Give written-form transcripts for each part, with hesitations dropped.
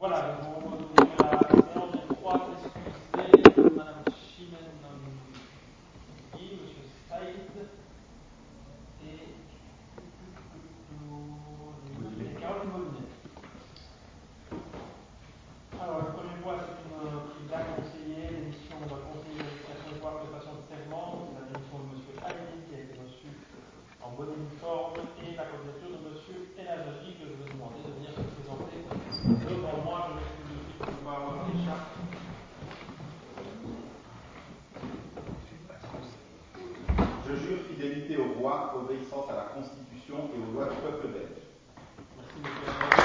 Voilà, donc on va ouvrir la séance de 3 excusez, Madame Chimène Guy, Monsieur Saïd et Caroline Molinet. Alors, le premier point, c'est une date conseillée, l'émission d'un conseiller d'éducation et prestation de serment, c'est la démission de Monsieur Haïdi qui a été reçu en bonne et due forme, et la candidature de Monsieur Elhaji que je vais demander de venir se présenter devant moi. Je m'excuse de suite pour ne pas avoir l'écharpe. Je jure fidélité au roi, obéissance à la Constitution et aux lois du peuple belge. Merci, monsieur.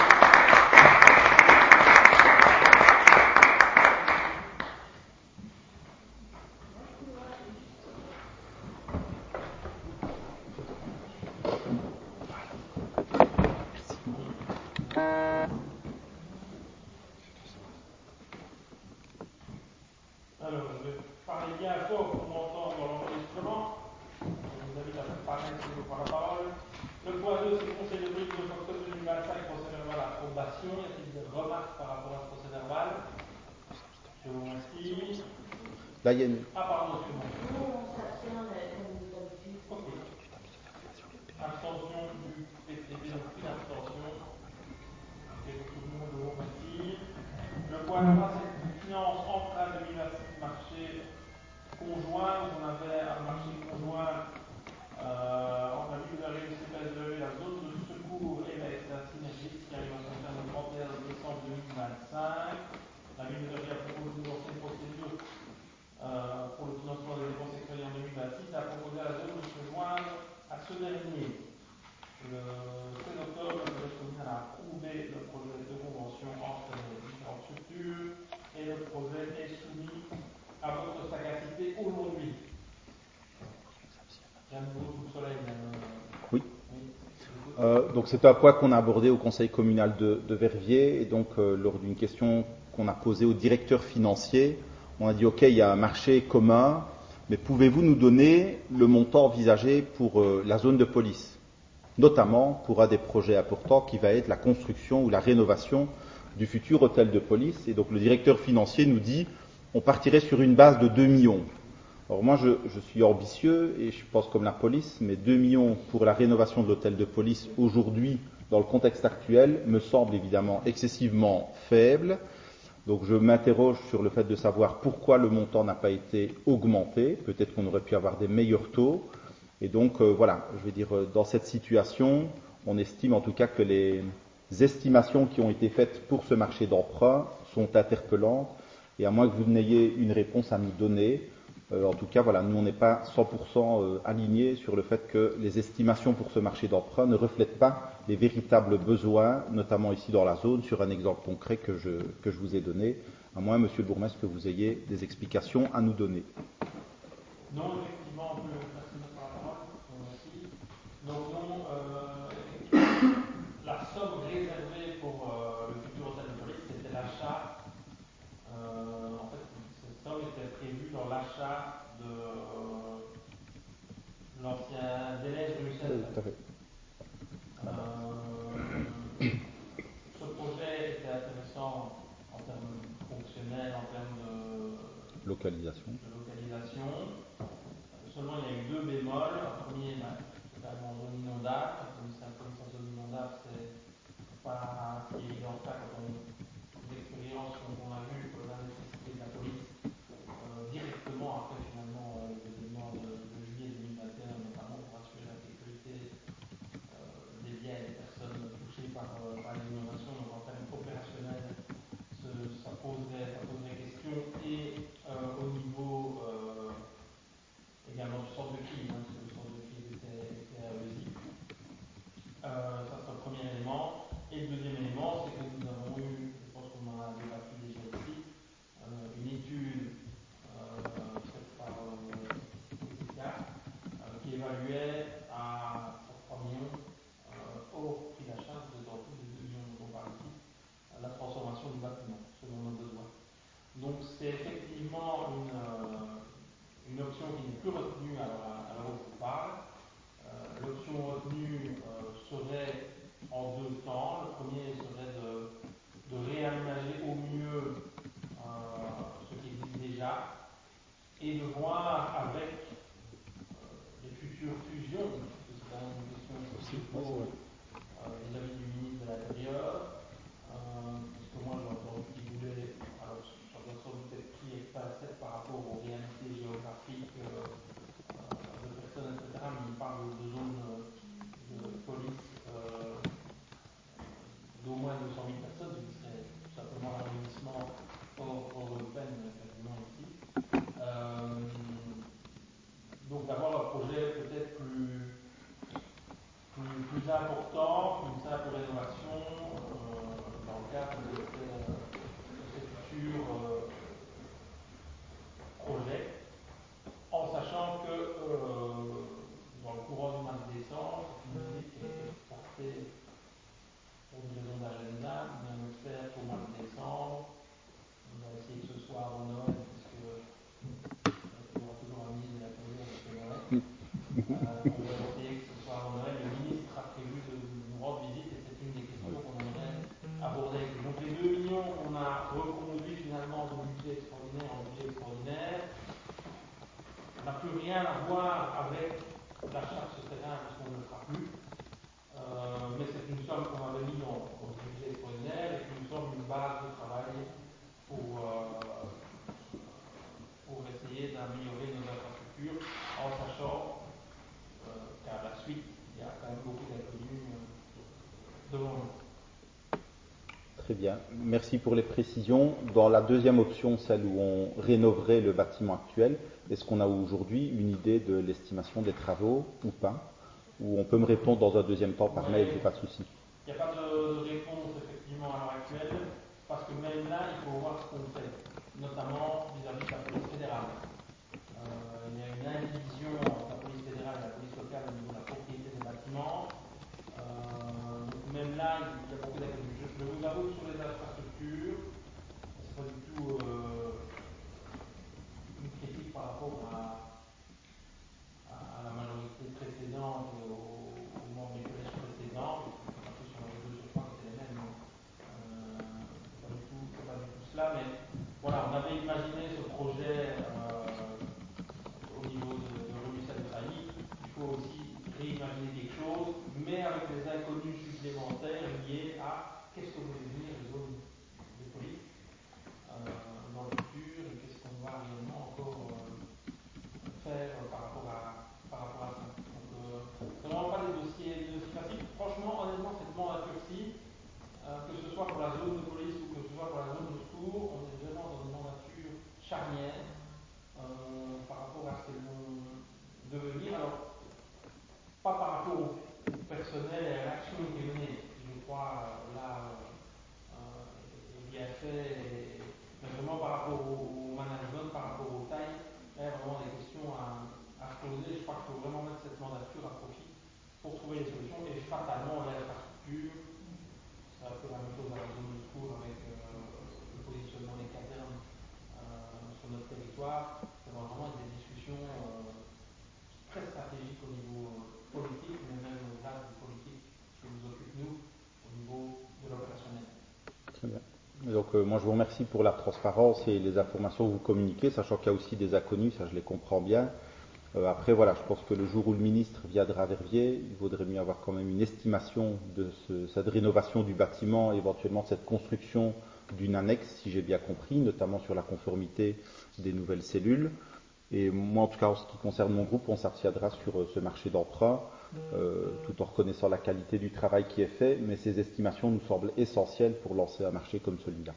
Alors, je vais parler bien fort pour m'entendre dans l'enregistrement. Je vous invite à faire pareil si vous prenez la parole. Le point 2, c'est le Conseil de politique de octobre 2025, procès verbal approbation. Y a-t-il des remarques par rapport à ce procès verbal? Je vous remercie. Là, il y a une... Ah, pardon, excusez-moi. Non, on s'abstient comme d'habitude. Ok. Abstention du PTB, donc une abstention. Ok, tout le monde, je vous remercie. Le point 3, c'est le finance emprunt 2026 marché conjoint. On avait un marché conjoint entre la ville de la CPSE, la zone de secours et la synergie qui arrive à son terme le 31 décembre 2025. La ville de la a proposé une ancienne procédure pour le financement des dépenses extérieures en 2026 et a proposé à la zone de se joindre à ce dernier. Le 16 octobre, le Conseil communal a approuvé le projet de convention entre les différentes structures et le projet est soumis à votre sagacité aujourd'hui. J'ai un nouveau coup de soleil. Oui. Donc c'est un point qu'on a abordé au conseil communal de Verviers et donc lors d'une question qu'on a posée au directeur financier, on a dit ok, il y a un marché commun, mais pouvez-vous nous donner le montant envisagé pour la zone de police, notamment pour un des projets importants qui va être la construction ou la rénovation du futur hôtel de police. Et donc le directeur financier nous dit on partirait sur une base de 2 millions. Alors moi, je suis ambitieux et je pense comme la police, mais 2 millions pour la rénovation de l'hôtel de police aujourd'hui, dans le contexte actuel, me semble évidemment excessivement faible. Donc je m'interroge sur le fait de savoir pourquoi le montant n'a pas été augmenté. Peut-être qu'on aurait pu avoir des meilleurs taux. Et donc voilà, je vais dire, dans cette situation, on estime en tout cas que les estimations qui ont été faites pour ce marché d'emprunt sont interpellantes. Et à moins que vous n'ayez une réponse à nous donner, en tout cas, voilà, nous on n'est pas 100% alignés sur le fait que les estimations pour ce marché d'emprunt ne reflètent pas les véritables besoins, notamment ici dans la zone, sur un exemple concret que je vous ai donné, à moins, monsieur le bourgmestre, que vous ayez des explications à nous donner. Non, effectivement, on peut passer notre parole. Merci. Donc non, effectivement, la somme réservée pour le futur hôtel de police, c'était l'achat. En fait, cette somme était prévue dans l'achat de l'ancien délai de Lucien. Oui, tout à fait. Ce projet était intéressant en termes fonctionnels, en termes de Localisation. Seulement, il y a eu 2 bémols. Un premier, totalement en zone inondable. Comme c'est un police en zone inondable, c'est pas si évident que ça quand on l'expérience qu'on a vu la nécessité de la police directement après finalement les événements de juillet 2021, notamment pour assurer la sécurité des biens et des personnes touchées par l'inondation. Donc en termes opérationnels, ça poserait question et au niveau également du centre de crise, parce que le centre de crise était à Eusie. Ça c'est le premier élément. Et le deuxième élément, c'est que nous avons eu, je pense qu'on en a débattu déjà ici, une étude nouveau vis-à-vis du ministre de l'Intérieur, parce que moi j'ai entendu qu'il voulait, alors ça doit sans doute être pris avec pincette par rapport aux réalités géographiques de personnes, etc., mais il parle de zones de police d'au moins 200 000 personnes, ce qui serait tout simplement l'arrondissement hors peine quasiment ici. Donc d'avoir un projet peut-être plus important, qu'une simple rénovation dans le cadre de ces futurs projets, en sachant que dans le courant du mois de décembre, c'est une visite qui a été portée pour des raisons d'agenda, mais on espère qu'au mois de décembre, on va essayer que ce soit avant Noël, puisque il y aura toujours un ministre de l'Intérieur jusqu'à Noël. On va essayer que ce soit avant Noël. Le ministre a prévu de nous rendre visite et c'est une des questions qu'on aimerait aborder. Donc les 2 millions qu'on a reconduits finalement de budget extraordinaire en budget extraordinaire n'a plus rien à voir avec l'achat de ce terrain parce qu'on ne le fera plus. Mais c'est une somme qu'on avait mis en budget extraordinaire et qui nous semble une base de travail pour essayer d'améliorer nos infrastructures en sachant qu'à la suite, il y a quand même beaucoup d'inconnus devant nous. Très bien. Merci pour les précisions. Dans la deuxième option, celle où on rénoverait le bâtiment actuel, est-ce qu'on a aujourd'hui une idée de l'estimation des travaux ou pas? Ou on peut me répondre dans un deuxième temps par mail, j'ai pas de souci. Il n'y a pas de réponse effectivement à l'heure actuelle, parce que même là, il faut voir ce qu'on fait, notamment vis-à-vis de la police fédérale. Il y a une indivision entre la police fédérale et la police locale au niveau de la propriété des bâtiments. Donc même là, il y a beaucoup d'inconnus. Je vous avoue que sur les infrastructures, c'est pas du tout une critique par rapport à la majorité précédente et aux membres du collège précédent. En plus, on avait 2 sur 3 qui étaient les mêmes. C'est pas du tout cela, mais voilà, on avait imaginé ce projet au niveau de rue Michel de Sailly. Il faut aussi réimaginer quelque chose, mais avec des inconnus supplémentaires liés à qu'est-ce que vont devenir les zones de police dans le futur et qu'est-ce qu'on va réellement encore faire par rapport à ça. Donc, c'est vraiment pas des dossiers faciles. Franchement, honnêtement, cette mandature-ci, que ce soit pour la zone de police ou que ce soit pour la zone de secours, on est vraiment dans une mandature charnière par rapport à ce qu'elles vont devenir. Alors, pas par rapport au personnel et à l'action qui est menée, qui je crois là est bien fait, mais vraiment par rapport au management, par rapport aux tailles, il y a vraiment des questions à se poser. Je crois qu'il faut vraiment mettre cette mandature à profit pour trouver des solutions et fatalement l'infrastructure. C'est un peu la même chose à la zone de secours avec le positionnement des casernes sur notre territoire. Ça va vraiment être des discussions très stratégiques au niveau politique, mais même au-delà du politique qui nous occupe nous, au niveau de l'opérationnel. Très bien. Donc moi je vous remercie pour la transparence et les informations que vous communiquez, sachant qu'il y a aussi des inconnus, ça je les comprends bien. Après voilà, je pense que le jour où le ministre viendra à Verviers, il vaudrait mieux avoir quand même une estimation de cette rénovation du bâtiment, éventuellement cette construction d'une annexe, si j'ai bien compris, notamment sur la conformité des nouvelles cellules. Et moi, en tout cas, en ce qui concerne mon groupe, on s'abstiendra sur ce marché d'emprunt, tout en reconnaissant la qualité du travail qui est fait, mais ces estimations nous semblent essentielles pour lancer un marché comme celui-là.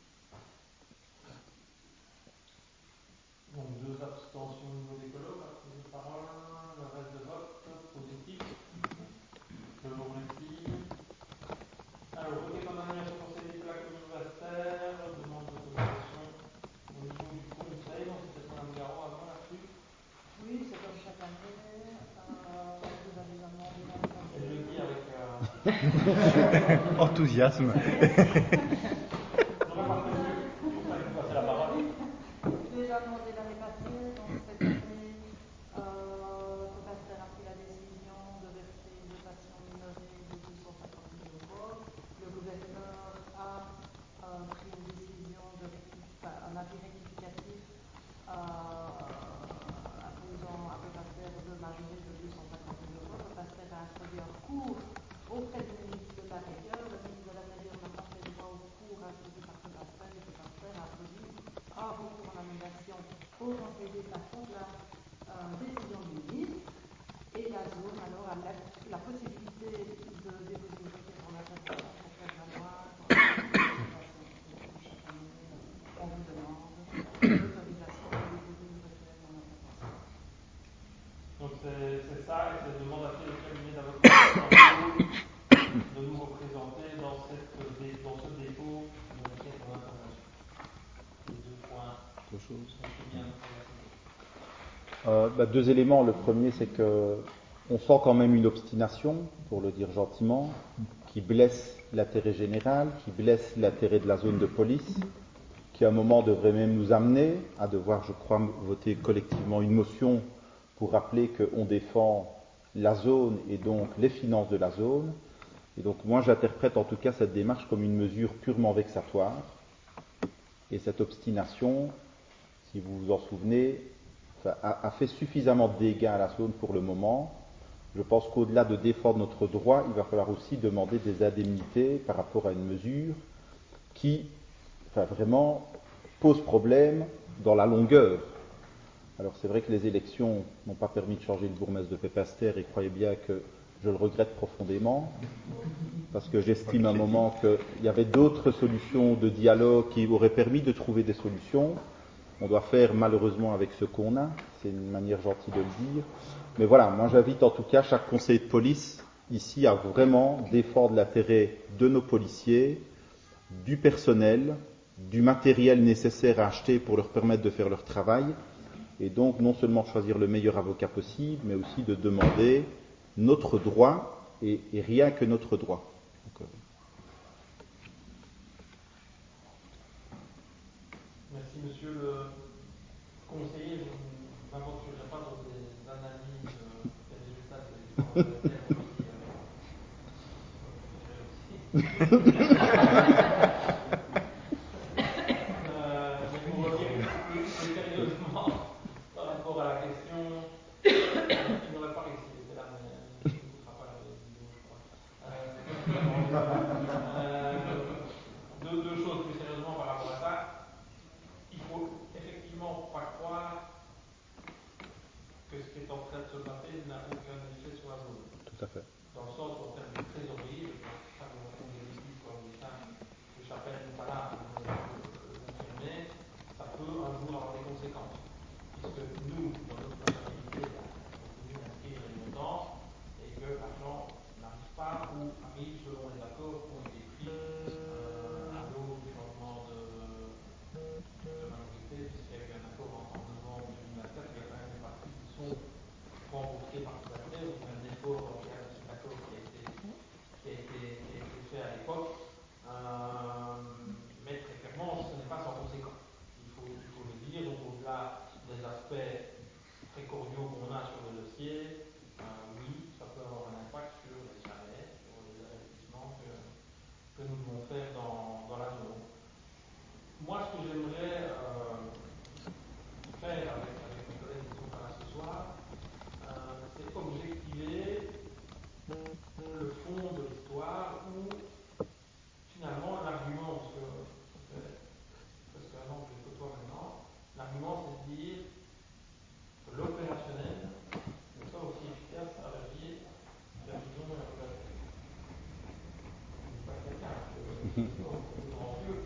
Donc 2 abstentions au niveau des colos, la prise de parole, le reste de vote positif. Je vous remercie. Alors, voter condamnation au conseil de la commune universitaire, demande d'autorisation au niveau du conseil, donc c'est peut-être Mme Garot avant là-dessus. Oui, c'est comme chaque année. Vous avez demandé dans le Et je le dis avec enthousiasme. j'aurais pas prévu, c'est pour ça que vous passez la parole. Déjà demandé l'année passée, donc cette année, le Caster a pris la décision de verser une dotation minorée de 250 000 €. Le gouverneur a pris une décision un avis rectificatif imposant à Caster de majorer de 250 000 €. Le Caster a introduit un recours dépôt, conseiller par contre la décision du ministre, et la zone alors a la possibilité de déposer une requête en attestation pour faire valoir chaque année, on vous demande l'autorisation de déposer une requête en attestation. Donc c'est ça, et c'est demander au cabinet d'avocat de nous représenter dans ce dépôt de requête en information. Les deux points. Deux choses. Bien Deux éléments. Le premier, c'est que on sent quand même une obstination, pour le dire gentiment, qui blesse l'intérêt général, qui blesse l'intérêt de la zone de police, qui à un moment devrait même nous amener à devoir, je crois, voter collectivement une motion pour rappeler qu'on défend la zone et donc les finances de la zone. Et donc moi j'interprète en tout cas cette démarche comme une mesure purement vexatoire. Et cette obstination, si vous vous en souvenez, a fait suffisamment de dégâts à la zone pour le moment. Je pense qu'au-delà de défendre notre droit, il va falloir aussi demander des indemnités par rapport à une mesure qui, vraiment pose problème dans la longueur. Alors c'est vrai que les élections n'ont pas permis de changer le bourgmestre de Pépinster, et croyez bien que je le regrette profondément, parce que j'estime à un moment qu'il y avait d'autres solutions de dialogue qui auraient permis de trouver des solutions. On doit faire malheureusement avec ce qu'on a, c'est une manière gentille de le dire. Mais voilà, moi j'invite en tout cas chaque conseiller de police ici à vraiment défendre l'intérêt de nos policiers, du personnel, du matériel nécessaire à acheter pour leur permettre de faire leur travail, et donc non seulement de choisir le meilleur avocat possible, mais aussi de demander notre droit et rien que notre droit. Donc, Merci, monsieur le conseiller. Je ne m'aventurerai pas dans des analyses des résultats des élections mais pour revenir plus sérieusement par rapport à la question, il n'aurait pas réussi, il était là, mais il n'écoutera pas la vidéo, je crois. Deux choses plus sérieusement par rapport à ça. Il ne faut effectivement pas croire que ce qui est en train de se passer n'a aucun effet sur la zone. tout à fait. Dans le sens où, en termes de trésorerie, je pense que ça vous répondez aussi quand vous dites ça, que Chapelle n'est pas là, vous confirmez, ça peut un jour avoir des conséquences. Puisque nous, dans notre comptabilité, on continue d'inscrire les montants et que l'argent n'arrive pas ou arrive selon les accords qui ont été pris à l'aube du changement de majorité, puisqu'il y a eu un accord en novembre 2024, il y a quand même des parties qui sont remboursées par tout à fait. On fait un effort dans le cadre de cet accord qui a été fait à l'époque. Mais très clairement, ce n'est pas sans conséquence. Il faut le dire. Donc, au-delà des aspects très cordiaux qu'on a sur le dossier, oui, ça peut avoir un impact sur les salaires, sur les investissements que nous devons faire dans la zone. Moi, ce que j'aimerais faire avec mes collègues qui ne sont pas là ce soir, c'est objectiver le fond de l'histoire où finalement l'argument, parce que ça fait presque un an que je les côtoie maintenant, l'argument c'est de dire que l'opérationnel n'est pas aussi efficace à Verviers qu'à Dijon et à Pépinster. Je ne dis pas que c'est le cas, je ne suis pas au grand yeux.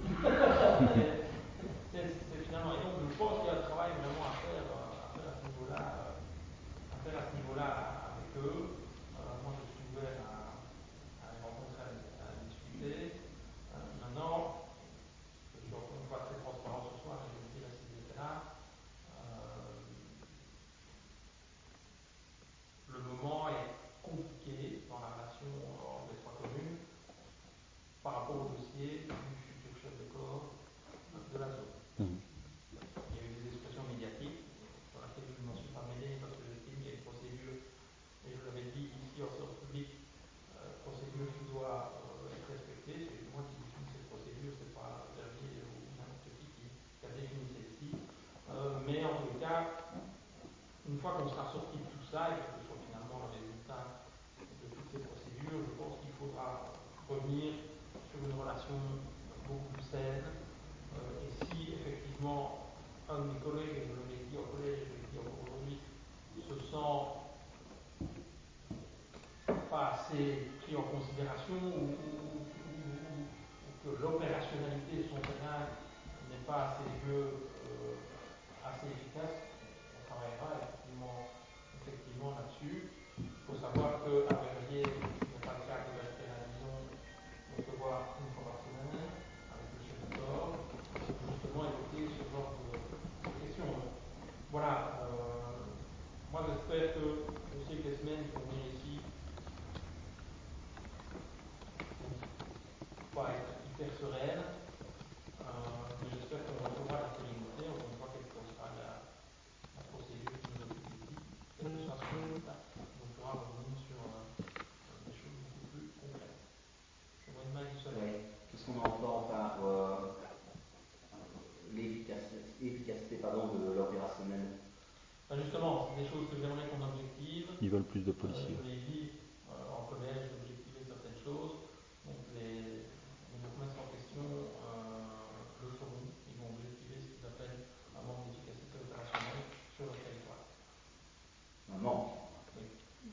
C'est finalement, et donc je pense qu'il y a un travail vraiment à faire à ce niveau-là, avec eux. Moi je suis ouvert à les rencontrer, à discuter. Maintenant, je suis encore une fois très transparent ce soir, et je vous le dirai s'ils étaient là. Le moment est compliqué dans la relation entre les trois communes par rapport au dossier du futur chef de corps de la zone. Il y a eu des expressions médiatiques sur lesquelles je ne m'en suis pas mêlé parce que j'estime qu'il y a une procédure, et je l'avais dit ici en séance publique, procédure qui doit être respectée. C'est moi qui définis cette procédure, c'est pas Verviers ou n'importe qui a défini celle-ci. Mais en tout cas, une fois qu'on sera sorti de tout ça, et que ce soit finalement le résultat de toutes ces procédures, je pense qu'il faudra revenir sur une relation beaucoup plus saine. Et si effectivement un de mes collègues, et je l'avais dit au collège, et je le dis encore aujourd'hui, se sent pas assez pris en considération ou que l'opérationnalité de son terrain n'est pas assez assez efficace, on travaillera effectivement là-dessus. Il faut savoir qu'à Verviers, ce n'est pas le cas de rester à la maison, on se voit une fois par semaine avec le chef de corps pour justement évoquer ce genre de questions. Voilà, moi j'espère que je sais que les semaines qui vont venir ici ne vont pas être hyper sereines, mais j'espère qu'on retrouvera la sérénité, on ne voit quelle sera la procédure qui nous occupe ici, quel que soit son résultat, on pourra revenir sur des choses beaucoup plus concrètes. Je vois une main qui se lève. Qu'est-ce qu'on entend par l'efficacité de l'opérationnel? Justement, c'est des choses que j'aimerais qu'on objective. Ils veulent plus de policiers. Je l'ai dit en collège, d'objectiver certaines choses. Donc les bourgmestres en question le feront. Ils vont objectiver ce qu'ils appellent un manque d'efficacité opérationnelle sur le territoire. Un manque. Oui.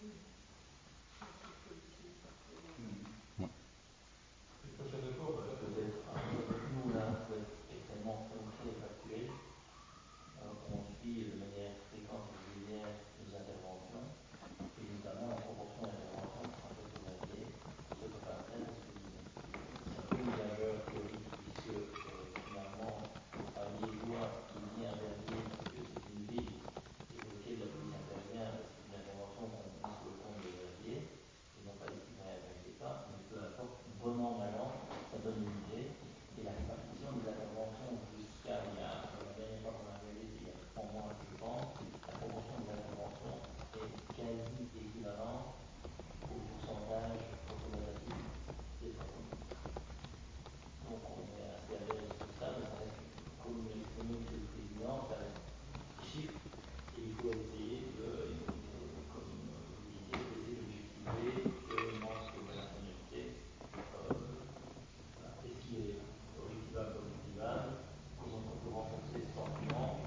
Le chef de corps peut-être nous là, faut être extrêmement concret et factuel. On suit de manière fréquente et régulière nos interventions, et notamment la proportion d'interventions qui sont faites au Verviers, ce que pas faire et ce que nous aimons. C'est un peu une gageure théorique, puisque finalement, un Liégeois qui vient à Verviers parce que c'est une ville et pour laquelle la police intervient, c'est une intervention qu'on met sur le compte de Verviers, et non pas des citoyens avec l'État, mais peu importe, bon an, mal an, ça donne une idée. Et la répartition des interventions jusqu'à la dernière fois qu'on a regardé, c'est il y a 3 mois, je pense, la proportion des interventions est quasi équivalente au pourcentage représentatif des 3 communes. Donc on est assez à l'aise sur ça, mais ça reste, comme l'a exprimé M. le Président, ça reste des chiffres, et il faut essayer comme vous disiez, d'essayer d'objectiver quel manque d'opérationnalité. Est-ce qu'il est objectivable, pas objectivable? Comment est-ce qu'on peut renforcer ce sentiment,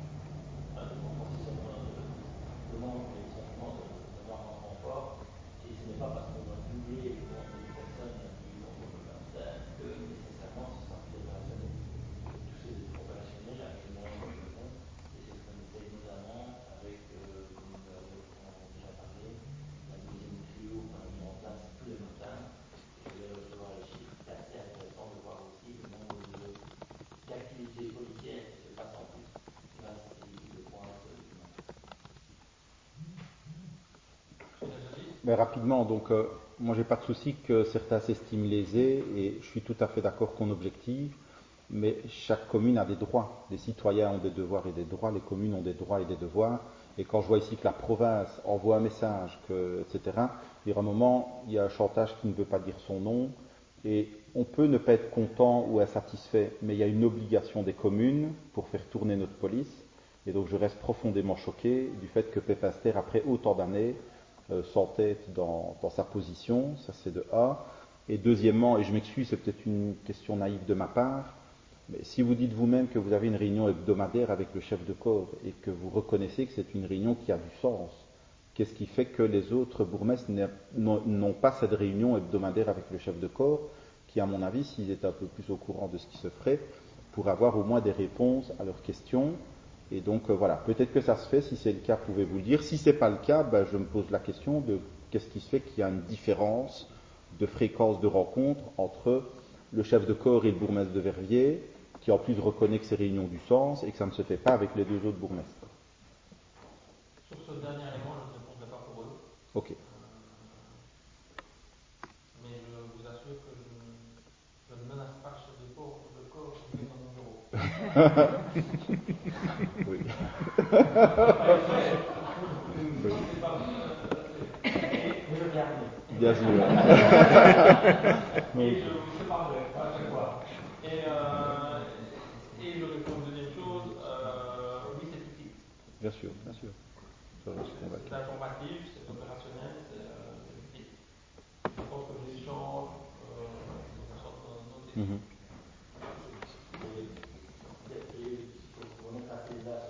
le manque, mais le sentiment d'avoir un renfort? Et ce n'est pas parce qu'on va doubler le nombre de personnes d'un niveau qu'on ne peut pas faire que nécessairement ce sera plus opérationnel. Tous ces opérationnels avec les moyens que nous avons, et c'est ce qu'on essaye notamment avec, comme nous avons déjà parlé, la deuxième trio qu'on a mis en place tous les matins. Je vais recevoir les chiffres, c'est assez intéressant de voir aussi le nombre d'activités policières qui se passent en plus grâce à ces équipes de pointe du matin. Mais rapidement, donc moi j'ai pas de souci que certains s'estiment lésés et je suis tout à fait d'accord qu'on objective, mais chaque commune a des droits. Les citoyens ont des devoirs et des droits, les communes ont des droits et des devoirs. Et quand je vois ici que la province envoie un message, etc., il y a un moment, il y a un chantage qui ne veut pas dire son nom, et on peut ne pas être content ou insatisfait, mais il y a une obligation des communes pour faire tourner notre police. Et donc je reste profondément choqué du fait que Pépinster, après autant d'années, s'entête dans sa position, ça c'est de A. Et deuxièmement, et je m'excuse, c'est peut-être une question naïve de ma part, mais si vous dites vous-même que vous avez une réunion hebdomadaire avec le chef de corps et que vous reconnaissez que c'est une réunion qui a du sens, qu'est-ce qui fait que les autres bourgmestres n'ont pas cette réunion hebdomadaire avec le chef de corps, qui, à mon avis, s'ils étaient un peu plus au courant de ce qui se ferait, pour avoir au moins des réponses à leurs questions. Et donc voilà, peut-être que ça se fait, si c'est le cas, pouvez-vous le dire. Si ce n'est pas le cas, je me pose la question de qu'est-ce qui se fait qu'il y a une différence de fréquence de rencontre entre le chef de corps et le bourgmestre de Verviers, qui en plus reconnaît que ces réunions ont du sens et que ça ne se fait pas avec les deux autres bourgmestres. Sur ce dernier élément, je ne répondrai pas pour eux. Ok. Mais je vous assure que je ne menace pas le chef de corps de venir dans mon bureau. Oui. Mais je garde. Bien sûr. Et je parlerai à chaque fois. Et je réponds une deuxième chose, oui c'est utile. Bien sûr, bien sûr. C'est informatif, c'est opérationnel, c'est utile. Je pense que les échanges Et pour remettre à César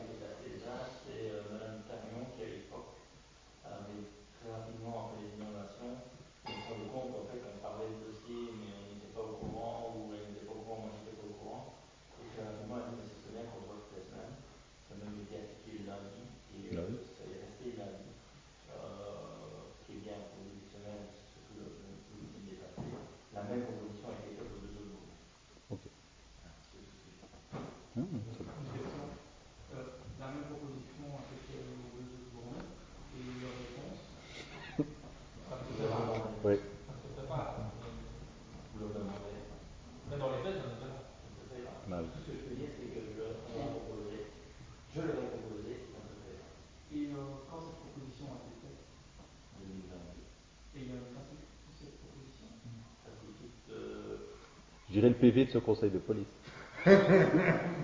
Une question. La même proposition à cette journée et leur réponse, ça se fait pas. Oui. Ça se fait pas. Vous leur demandez. Mais dans les faits, ça ne se fait pas. Ça ne se fait pas. Bah oui. Tout ce que je peux dire, c'est que je leur ai proposé, ça ne se fait pas. Et quand cette proposition a été faite, 2022. et il y a une trace écrite de cette proposition. Trace écrite. Je dirais le PV de ce conseil de police. Est-ce qu'il y a une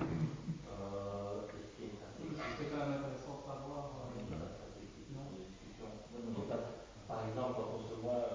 trace écrite? C'est quand même intéressant de savoir. Il n'y a pas de trace écrite de Non. discussion. Non, il n'y a pas. Par exemple, quand on se voit,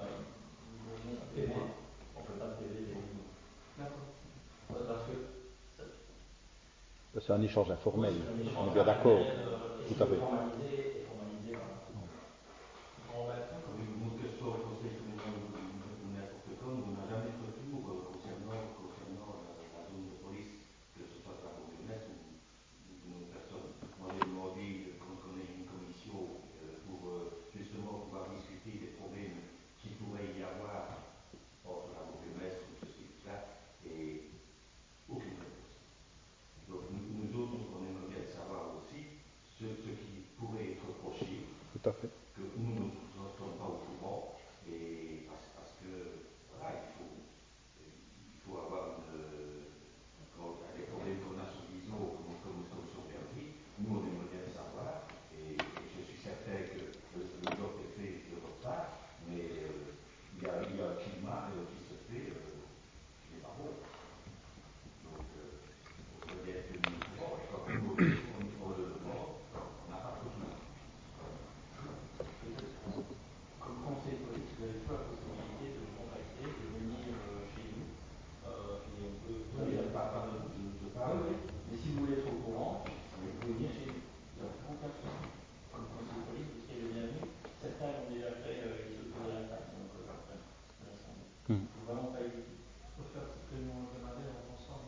on ne fait pas de PV des réunions. D'accord. Parce que C'est un échange informel, oui, on est bien d'accord. tout à fait. Formalisé, voilà. Oui, nous, que ce soit au conseil communal ou n'importe quand, on n'a jamais de retour concernant la zone de police, que ce soit par le bourgmestre ou une autre personne. Moi, j'ai demandé qu'on ait une commission pour justement pouvoir discuter des problèmes qu'il pourrait y avoir entre la bourgmestre ou ceci, tout ça, et aucune réponse. Donc, nous autres, on aimerait bien savoir aussi ce qui pourrait être reproché. Tout à fait. Que nous ne sommes pas au courant, et parce que voilà, il faut avoir les problèmes qu'on a sur l'ISO comme sur Verdi, nous on aimerait bien le savoir, et je suis certain que le bloc est fait de votre part, mais il y a un climat qui se fait qui n'est pas bon. Donc on peut bien être tenu au courant, et quand nous on le demande, on n'a pas de retour. Comme conseil de police, vous avez toujours la possibilité de me contacter, de venir chez nous. Et on peut. Je parle. Oui. Mais si vous voulez être au courant, vous pouvez venir chez nous. Il n'y a aucun souci. Comme conseil de police, vous serez le bienvenu. Certains l'ont déjà fait ici autour de la table. Donc, il ne faut vraiment pas hésiter. On peut faire cette réunion hebdomadaire ensemble.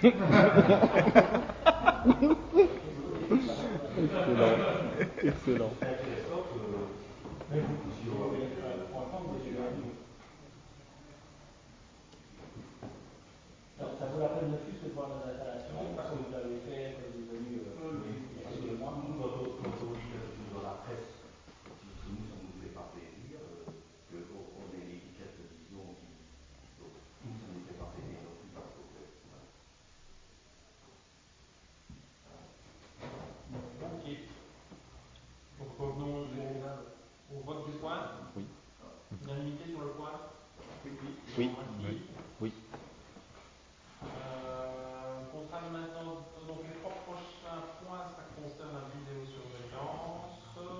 Excellent. C'est intéressant que franchement, vous êtes bienvenu. Ça vaut la peine de plus que de voir nos installations, parce que vous l'avez fait quand vous êtes venu parce que moi, nous, quand on lit quelque chose dans la presse, si nous, ça ne nous fait pas plaisir, qu'on ait l'étiquette de vision qui. Donc, nous, ça ne nous fait pas plaisir non plus. Ok. Donc revenons au vote du point. Oui. Unanimité sur le point. Oui. Oui. Contrat de maintenance. Donc les trois prochains points, ça concerne la vidéosurveillance.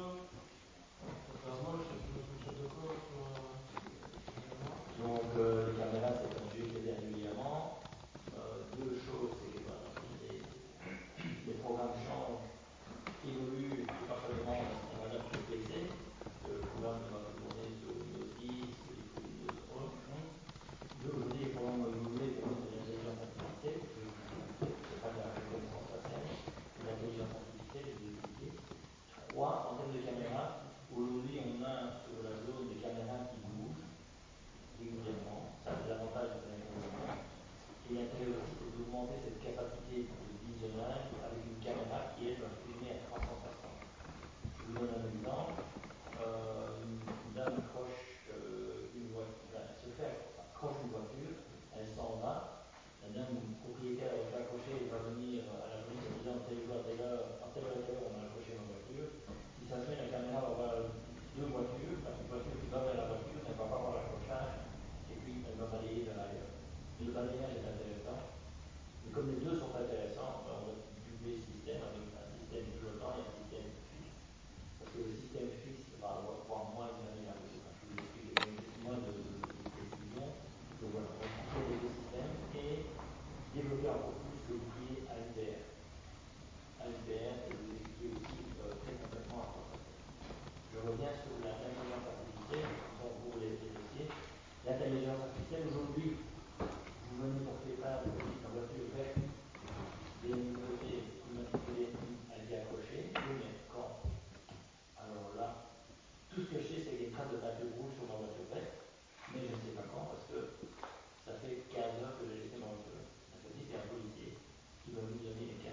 Moi, je suis chef de corps sur. Donc, les caméras, c'est un sujet qui est régulièrement. Deux choses, c'est que les programmes changent, évoluent, et parfaitement, on adapte le PC. Le programme ne va plus tourner sur Windows 10, il faut Windows 11. Aujourd'hui, les programmes ont évolué pour mettre de l'intelligence artificielle. Je vais vous expliquer. Ce n'est pas de la reconnaissance faciale, c'est de l'intelligence artificielle, je vais vous expliquer. Trois, en termes de caméras, aujourd'hui, on a sur la zone des caméras qui bougent régulièrement. Ça a des avantages et des inconvénients. Et l'intérêt aussi, c'est d'augmenter cette capacité de visionnage avec une caméra qui, elle, va filmer à 360. Je vous donne un exemple. Une dame accroche une voiture, elle se fait accroche une voiture, elle s'en va. La dame propriétaire qui a accroché va venir à la police en disant tel jour, à telle heure, on a accroché ma voiture. Si ça se met, la caméra va voir deux voitures, la voiture qui va vers la voiture, elle ne va pas voir l'accrochage, et puis elle va balayer vers ailleurs. Et le balayage est intéressant. Mais comme les deux sont intéressants, on va doubler le système avec un système pilotant et un système fixe. Parce que le système fixe va avoir moins de variables. Je vous explique, moins de précision. Donc voilà, on va couper les deux systèmes et développer encore plus le bouclier ANPR. ANPR, et vous expliquer aussi très concrètement à quoi ça sert. Je reviens sur l'intelligence artificielle, pour les dossiers. L'intelligence artificielle, aujourd'hui, vous venez porter plainte, vous dites la voiture verte, BMW immatriculée, elle est accrochée, oui, mais quand? Alors là, tout ce que je sais, c'est qu'il y a une trace de peinture rouge sur ma voiture verte, mais je ne sais pas quand, parce que ça fait 15 heures que j'ai laissé ma voiture. Ça veut dire qu'il y a un policier qui va nous donner les 15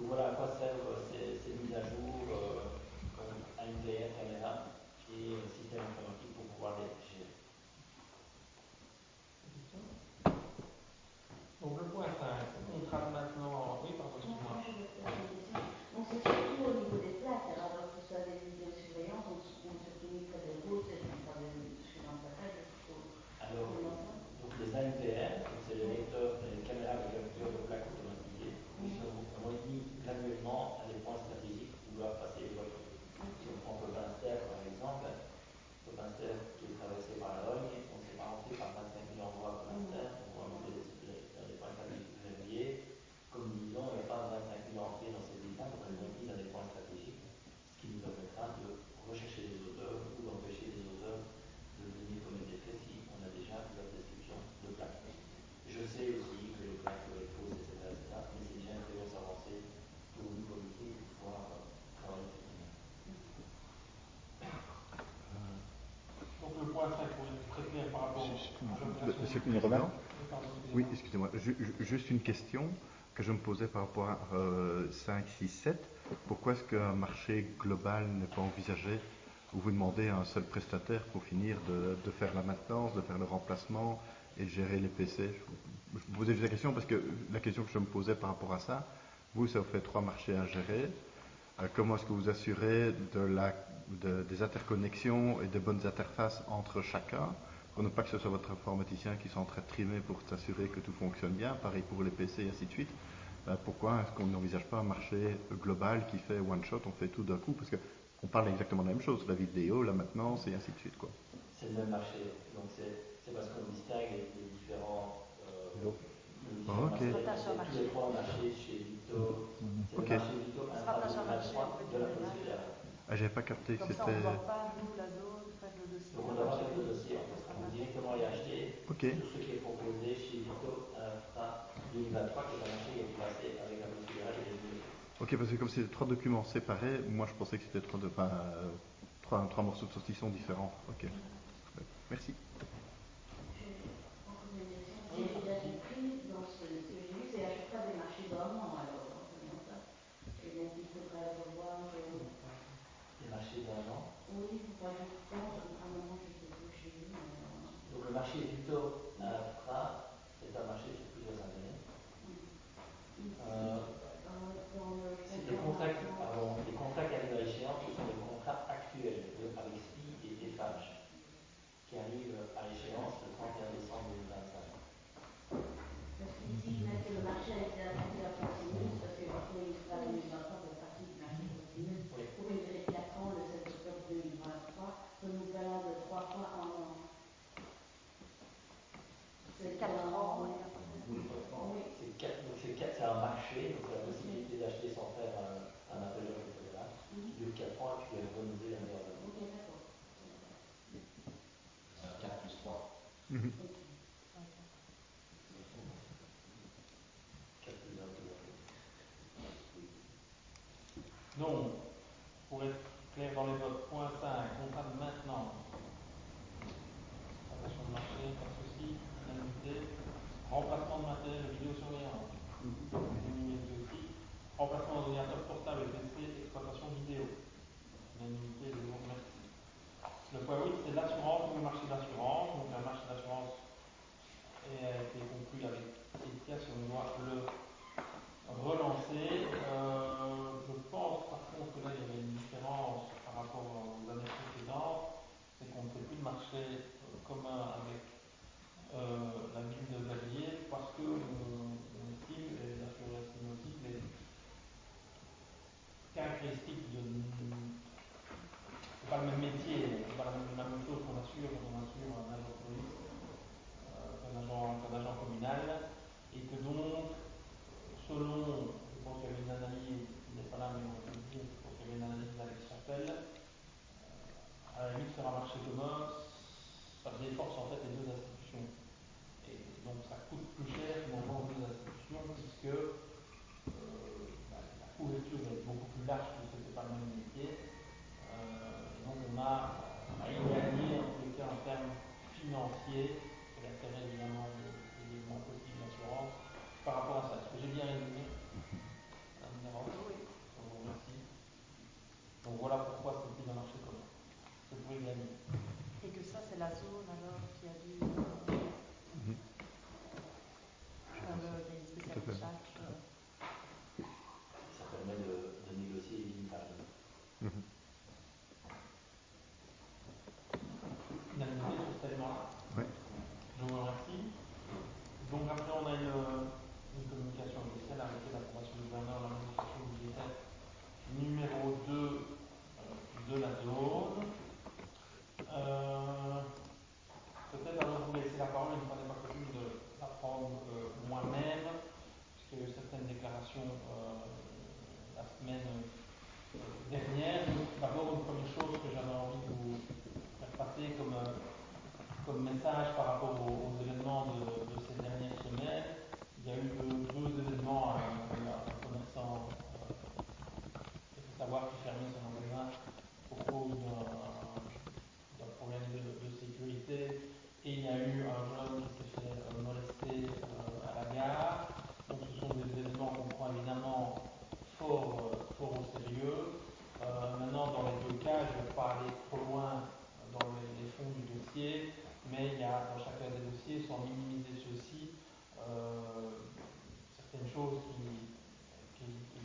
voilà à quoi servent ces mises à jour comme AMPR, caméra et système informatique pour pouvoir les gérer. Donc le point 5, contrat de maintenant. Oui, pardon, excuse-moi. Moi, je vais poser une question. Donc, c'est surtout au niveau des plaques. Alors, lorsque ça des vidéosurveillance, on surtout mis près des routes, et pas chez l'empattage, je suppose. Alors, donc les AMPR, c'est les lecteurs, les caméras avec lecteur de plaques automatisées, qui sont vraiment mis graduellement à des points stratégiques où doivent passer les voitures. Si on prend Copenster par exemple, Copenster qui est traversé par la Logne, on ne sait pas rentrer par 25 000 endroits à Copenster, on va monter dans des points stratégiques verrouillés. Comme nous disons, il n'y a pas 25 000 entrées dans ces villes-là, donc elles vont être mises à des points stratégiques, ce qui nous permettra de rechercher les auteurs ou d'empêcher les auteurs de venir commettre des faits si on a déjà leur description de plaques. Je sais aussi que les plaques peuvent être fausses, etc., mais c'est déjà une très grosse avancée pour nous policiers pour pouvoir travailler de cette manière. Donc le point 5, pour être très clair par rapport à Monsieur l'opération. le Président, Oui, excusez-moi, juste une question que je me posais par rapport à 5, 6, 7. Pourquoi est-ce qu'un marché global n'est pas envisagé où vous demandez à un seul prestataire pour finir de faire la maintenance, de faire le remplacement et de gérer les PC? Je vous posais juste la question parce que la question que je me posais par rapport à ça, vous, ça vous fait 3 marchés à gérer. Comment est-ce que vous assurez des interconnexions et des bonnes interfaces entre chacun, pour ne pas que ce soit votre informaticien qui soit en train de trimer pour s'assurer que tout fonctionne bien, pareil pour les PC et ainsi de suite. Pourquoi est-ce qu'on n'envisage pas un marché global qui fait one shot, on fait tout d'un coup, parce qu'on parle exactement de la même chose, la vidéo, la maintenance et ainsi de suite, quoi. C'est le même marché, donc c'est parce qu'on distingue les différents Okay. marchés. Tous les 3 marchés chez Vito, c'est le marché Vito intra-2023 de la police fédérale. J'avais pas capté que Comme c'était... ça, on ne voit pas, nous, la zone, faire le dossier. Donc on doit faire le dossier, en fait. On peut directement y acheter tout ce qui est proposé chez Vito intra 2023, qui est un marché qui est placé avec la police fédérale et les villes. Ok, parce que comme c'est 3 documents séparés, moi je pensais que c'était 3 morceaux de saucisson différents. Ok, merci. Encore une question. Si j'ai bien compris, dans ce que j'ai vu, c'est à chaque fois des marchés d'un an, alors, en faisant ça. Et donc, il faudrait revoir. Les marchés d'un an. Oui, pour pas du temps, à un moment, je sais plus, j'ai vu. Donc le marché Vito intra est un marché sur plusieurs années. Les contrats qui arrivent à échéance, ce sont des contrats actuels avec SPI et FH qui arrivent à échéance le 31 décembre 2025. Parce qu'ici, je mets que le marché a été attendu à Proximus, parce que Vito Illustra 2023 fait partie du marché Proximus, pour une durée de 4 ans, le 7 octobre 2023, renouvelant de 3 fois en an. C'est 4 ans. Oui, c'est un marché, donc la possibilité d'acheter sans faire un appel d'offres fédéral, qui dure 4 ans et puis est renouvelé l'année en année. Ok, d'accord. C'est un 4 plus 3. 4 plus 1 plus 1. Donc, pour être clair dans les votes, point 5, contrat de maintenance. Attention de marché, pas de souci, unanimité. Remplacement de matériel de vidéosurveillance. Unanimité aussi. Remplacement d'ordinateur portable et PC, exploitation vidéo. Unanimité, je vous remercie. Le point 8, c'est l'assurance ou le marché d'assurance. Donc, un marché d'assurance a été conclu avec Etia, si on doit le relancer. Je pense par contre que là, il y avait une différence par rapport aux années précédentes. C'est qu'on ne fait plus de marché commun avec la ville de Verviers parce que on estime, et l'assureur estime aussi, que les caractéristiques c'est pas le même métier, c'est pas la même chose qu'on assure quand on assure un agent de police qu'un agent communal, et que donc, selon, je pense qu'il y avait une analyse, il n'est pas là mais on peut le dire, je pense qu'il y avait une analyse d'Alex Chapelle, à la limite faire un marché commun, ça déforce en fait les deux institutions. Et donc ça coûte plus cher finalement aux deux institutions puisque la couverture est beaucoup plus large puisque ce n'est pas le même métier. Donc on a y gagné en tous les cas en termes financiers, c'est l'intérêt évidemment de le moins possible l'assurance par rapport à ça. Est-ce que j'ai bien résumé, Madame Néron ?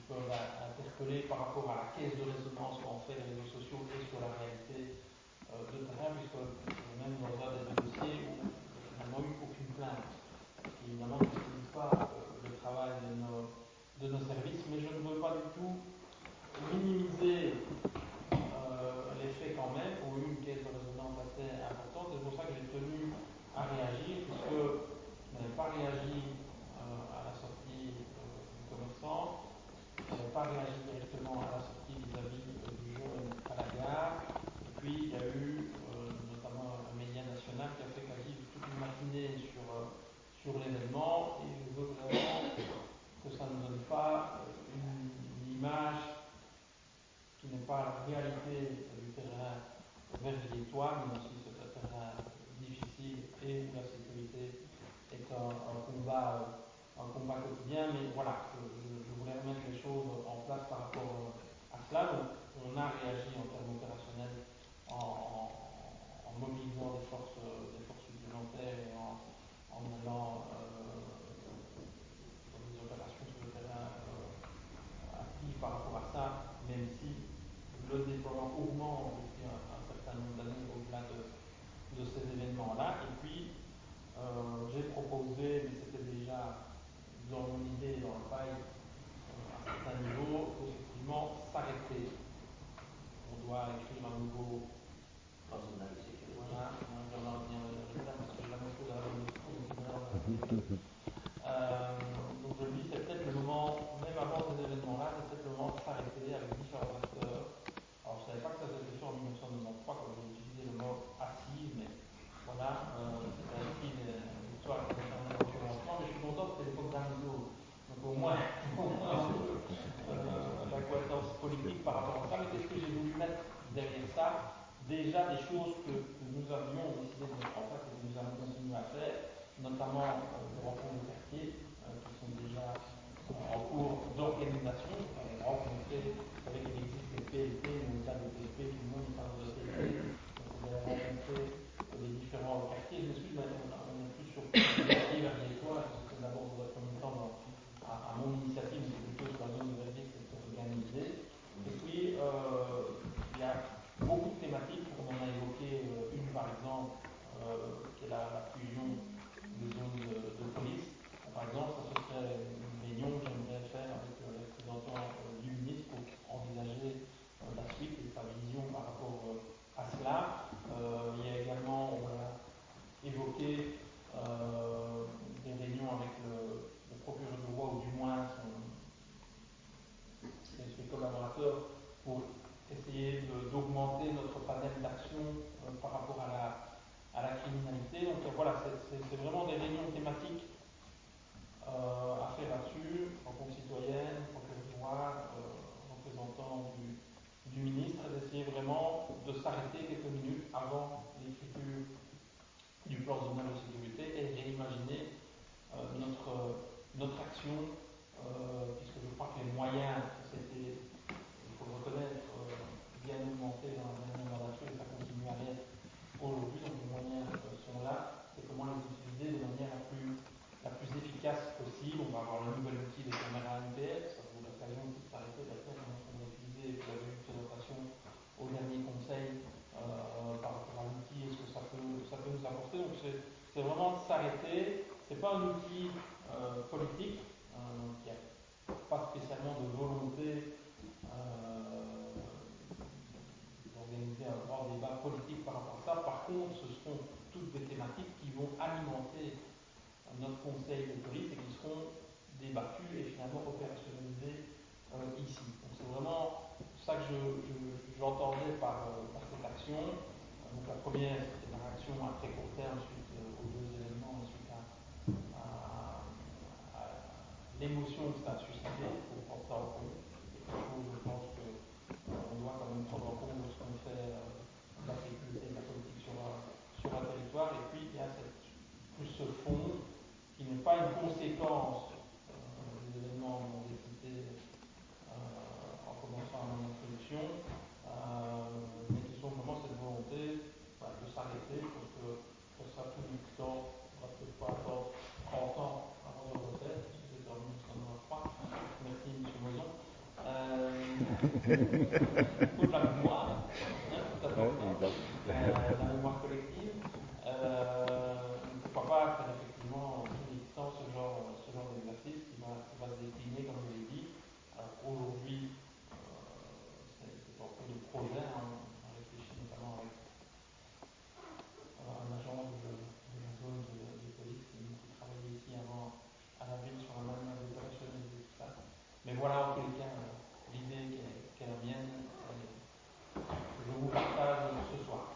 peuvent interpeller par rapport à la caisse de résonance qu'ont fait les réseaux sociaux et sur la réalité de terrain, puisque même dans un des dossiers où il n'y a finalement eu aucune plainte, ce qui évidemment ne facilite pas le travail de nos services, mais je ne veux pas du tout minimiser les faits quand même, ont eu une caisse de résonance assez importante. C'est pour ça que j'ai tenu à réagir, puisque je n'avais pas réagi à la sortie du commerçant, je n'avais pas réagi directement à la sortie vis-à-vis du jeune à la gare. Et puis il y a eu notamment un média national qui a fait quasi toute une matinée sur l'événement, et je veux vraiment que ça ne donne pas une image qui n'est pas la réalité du terrain verviétois, mais aussi c'est un terrain difficile et où la sécurité est un combat quotidien. Mais voilà, je voulais remettre les choses en place par rapport à cela. Donc on a réagi en termes opérationnels en mobilisant des forces supplémentaires et en allant dans des opérations sur le terrain actives par rapport à ça, même si le déploiement augmente depuis un certain nombre d'années au-delà de ces événements-là. Et puis, j'ai proposé, mais c'était déjà dans mon idée, dans le paille, à un certain niveau, effectivement, s'arrêter. On doit écrire un nouveau Plan zonal de sécurité. Voilà, j'en reviens le terme parce que j'ai la même chose à la donc je me dis, c'est peut-être le moment, même avant ces événements-là, c'est peut-être le moment de s'arrêter avec différents acteurs. Alors, je ne savais pas que ça s'était fait en 1993, quand j'ai utilisé le mot assise, mais voilà, c'était aussi l'histoire qui concernait le financement, mais je suis content, c'était l'époque d'Amiso. Donc, au moins l'accointance politique par rapport à ça. Mais qu'est-ce que j'ai voulu mettre derrière ça? Déjà des choses que nous avions décidé de mettre en place et que nous allons continuer à faire, notamment les rencontres de quartier qui sont déjà en cours d'organisation. On va rencontrer, vous savez qu'il existe des PLP, mais au-delà des PLP, tout le monde parle de PLP. Donc on va rencontrer les différents quartiers. Je m'excuse, mais on est plus sur les quartiers verviétois, parce que c'est d'abord dans un premier temps à mon initiative, mais c'est plutôt sur la zone de Verviers que c'est organisé. Et puis, il y a beaucoup de thématiques, on en a évoqué une par exemple, qui est la fusion des zones de police. Par exemple, ça ce serait une réunion que j'aimerais faire avec les représentants du ministre pour envisager la suite et sa vision par rapport à cela. Il y a également, on l'a évoqué, des réunions avec le procureur du roi, ou du moins ses collaborateurs, pour essayer d'augmenter notre panel d'action par rapport à la criminalité. Donc voilà, c'est vraiment des réunions thématiques à faire là-dessus, rencontres citoyennes, procureur du roi, représentants du ministre, d'essayer vraiment de s'arrêter quelques minutes avant l'écriture du plan zonal de sécurité et réimaginer notre action, puisque je crois que les moyens, c'était, il faut le reconnaître, bien augmenté dans la dernière mandature et ça continue à l'être aujourd'hui, donc les moyens sont là, c'est comment les utiliser de manière la plus efficace possible. On va avoir le nouvel outil des caméras MPF, ça vaut l'occasion de s'arrêter d'après comment on va utiliser, vous avez une présentation au dernier conseil par rapport à l'outil et ce que ça peut nous apporter. Donc c'est vraiment de s'arrêter. C'est pas un outil politique, il n'y a pas spécialement de volonté d'organiser un grand débat politique par rapport à ça. Par contre, ce seront toutes des thématiques qui vont alimenter notre conseil de police et qui seront débattues et finalement opérationnalisées ici. Donc c'est vraiment ça que j'entendais par cette action. Donc la première, c'était une réaction à très court terme suite aux deux événements et suite à l'émotion que ça a suscité, pour prendre ça en compte. C'est quelque chose, je pense, qu'on doit quand même prendre en compte lorsqu'on fait de la sécurité, de la politique sur un territoire. Et puis, il y a plus ce fond qui n'est pas une conséquence des événements dont j'ai cité en commençant à mon introduction, mais qui sont vraiment cette volonté de s'arrêter. Je pense que ça sera tout du temps, on va peut-être pas attendre 30 ans avant de le refaire, parce que c'était en 1993. Merci M. Moison. Toute la mémoire, tout à fait, la mémoire collective. Pourquoi pas faire effectivement tout l'existant ce genre d'exercice qui va se décliner, comme je l'ai dit. Alors aujourd'hui, c'est en cours de projet, on réfléchit notamment avec un agent de la zone de police qui travaillait ici avant à la ville sur la manière d'opérationnaliser tout ça. Mais voilà, en tous les cas, l'idée qui est la mienne, je vous partage ce soir.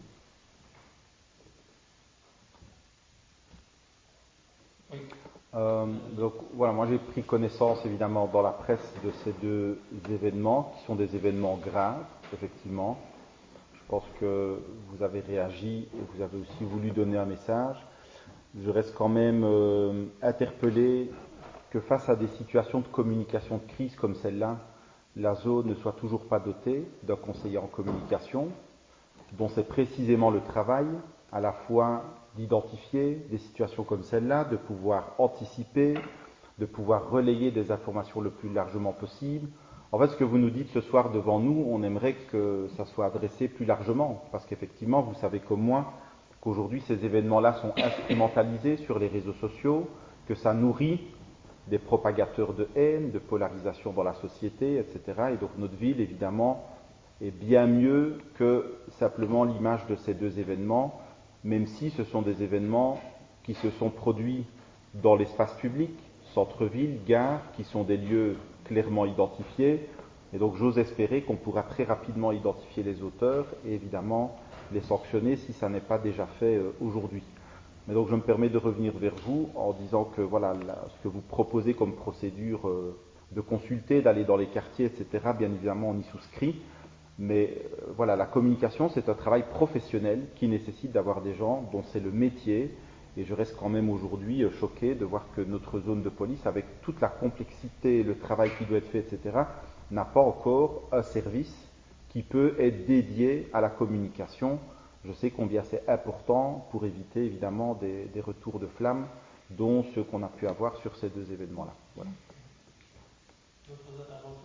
Oui. Donc voilà, moi j'ai pris connaissance évidemment dans la presse de ces deux événements, qui sont des événements graves, effectivement. Je pense que vous avez réagi et vous avez aussi voulu donner un message. Je reste quand même interpellé que face à des situations de communication de crise comme celle-là, la zone ne soit toujours pas dotée d'un conseiller en communication, dont c'est précisément le travail, à la fois d'identifier des situations comme celle-là, de pouvoir anticiper, de pouvoir relayer des informations le plus largement possible. En fait, ce que vous nous dites ce soir devant nous, on aimerait que ça soit adressé plus largement, parce qu'effectivement, vous savez comme moi qu'aujourd'hui, ces événements-là sont instrumentalisés sur les réseaux sociaux, que ça nourrit des propagateurs de haine, de polarisation dans la société, etc. Et donc notre ville, évidemment, est bien mieux que simplement l'image de ces deux événements, même si ce sont des événements qui se sont produits dans l'espace public, centre-ville, gare, qui sont des lieux clairement identifiés. Et donc j'ose espérer qu'on pourra très rapidement identifier les auteurs et évidemment les sanctionner si ça n'est pas déjà fait aujourd'hui. Mais donc je me permets de revenir vers vous en disant que voilà, ce que vous proposez comme procédure de consulter, d'aller dans les quartiers, etc., bien évidemment on y souscrit. Mais voilà, la communication, c'est un travail professionnel qui nécessite d'avoir des gens dont c'est le métier. Et je reste quand même aujourd'hui choqué de voir que notre zone de police, avec toute la complexité, le travail qui doit être fait, etc., n'a pas encore un service qui peut être dédié à la communication. Je sais combien c'est important pour éviter évidemment des retours de flammes, dont ceux qu'on a pu avoir sur ces deux événements-là. Voilà. D'autres interventions?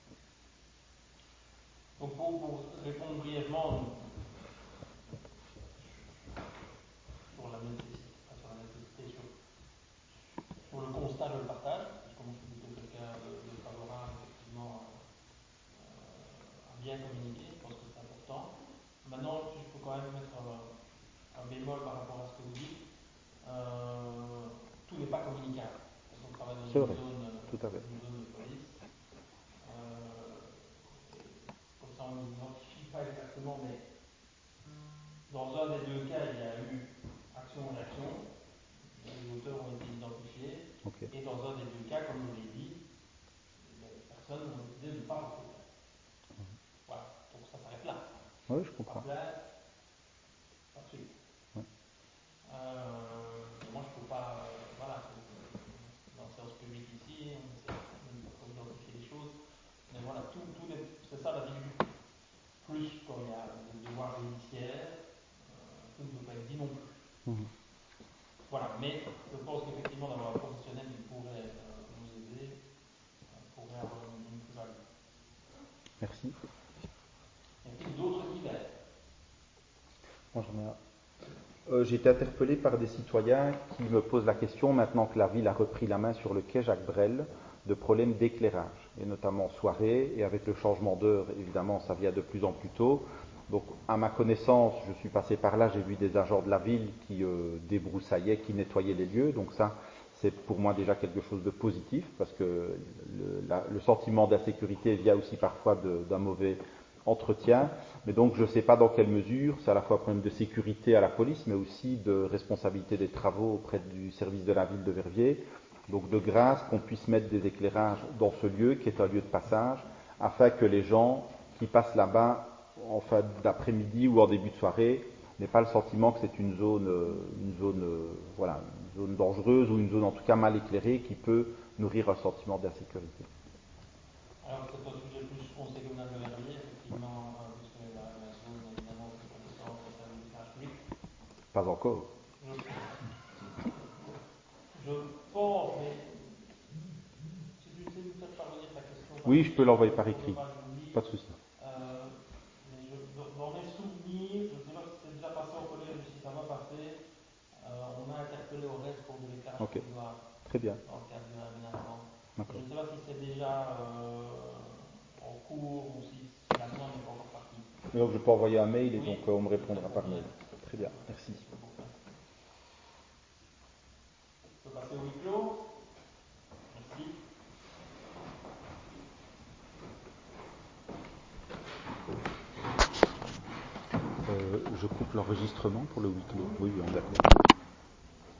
Donc pour répondre brièvement sur la nécessité, sur le constat, je le partage, parce que moi je suis plutôt quelqu'un de favorable effectivement à bien communiquer, je pense que c'est important. Maintenant, si je peux quand même mettre un bémol par rapport à ce que vous dites, tout n'est pas communicable. Parce qu'on travaille dans une zone de police. Comme ça, on n'identifie pas exactement, mais dans un des deux cas, il y a eu action-réaction. Les auteurs ont été identifiés. Okay. Et dans un des deux cas, comme je l'ai dit, les personnes ont décidé de ne pas porter plainte. Voilà, donc ça s'arrête là. Oui, je comprends. Pas plainte, pas de suite. Ouais. Moi, je ne peux pas. Voilà, dans la séance publique ici, on essaie d'identifier les choses. Mais voilà, c'est ça la difficulté. Plus quand il y a des devoirs judiciaires, tout ne peut pas être dit non plus. Voilà, mais je pense qu'effectivement, d'avoir un professionnel qui pourrait nous aider, pourrait avoir une plus-value. Merci. Y a-t-il d'autres idées? Moi, j'en ai un. J'ai été interpellé par des citoyens qui me posent la question, maintenant que la ville a repris la main sur le quai Jacques Brel, de problèmes d'éclairage, et notamment en soirée, et avec le changement d'heure, évidemment, ça vient de plus en plus tôt. Donc, à ma connaissance, je suis passé par là, j'ai vu des agents de la ville qui débroussaillaient, qui nettoyaient les lieux. Donc ça, c'est pour moi déjà quelque chose de positif, parce que le sentiment d'insécurité vient aussi parfois d'un mauvais entretien. Mais donc, je ne sais pas dans quelle mesure, c'est à la fois un problème de sécurité à la police, mais aussi de responsabilité des travaux auprès du service de la ville de Verviers. Donc, de grâce qu'on puisse mettre des éclairages dans ce lieu, qui est un lieu de passage, afin que les gens qui passent là-bas en fin d'après-midi ou en début de soirée n'aient pas le sentiment que c'est une zone dangereuse ou une zone en tout cas mal éclairée qui peut nourrir un sentiment d'insécurité. Alors c'est un sujet plus conseil communal de Verviers, effectivement, puisque la zone évidemment c'est compétence au service du éclairage public. Pas encore. Je pense, mais si tu sais nous faire parvenir ta question. Oui, je peux l'envoyer par écrit. Pas de souci. Dans mes souvenirs, je ne sais pas si c'est déjà passé au collège ou si ça va passer, on a interpellé au reste pour des cas Ok. provisoires Très bien. dans le cadre du réaménagement. D'accord. Je ne sais pas si c'est déjà en cours ou si la demande n'est pas encore partie. Et donc je peux envoyer un mail et Oui. donc on me répondra par mail. Très bien, merci. On peut passer au huis clos. Merci. Je coupe l'enregistrement pour le huis clos. Oui, on est d'accord.